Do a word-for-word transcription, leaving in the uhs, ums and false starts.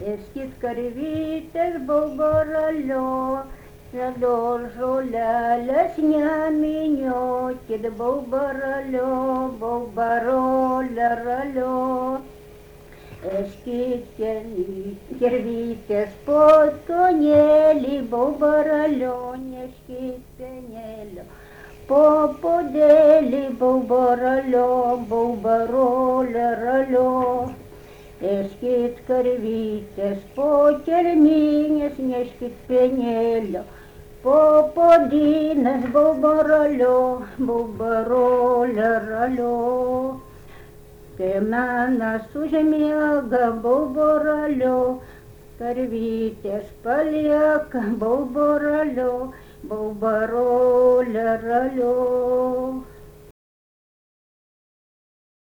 Ėskit karvytės baubaralio, žados žolelės neminiokit, baubaralio, baubarolė ralio. Ėskit kirvytės potonėlį, baubaralio, neškit penelio. Po podėlį baubaralio, baubarolė ralio. Ėskit karvytės po kelminės, neškit penelio. Po podinės baubaralio, baubarolė ralio. Piemenas užmiega baubaralio, karvytės palieka baubaralio, baubarolė ralio.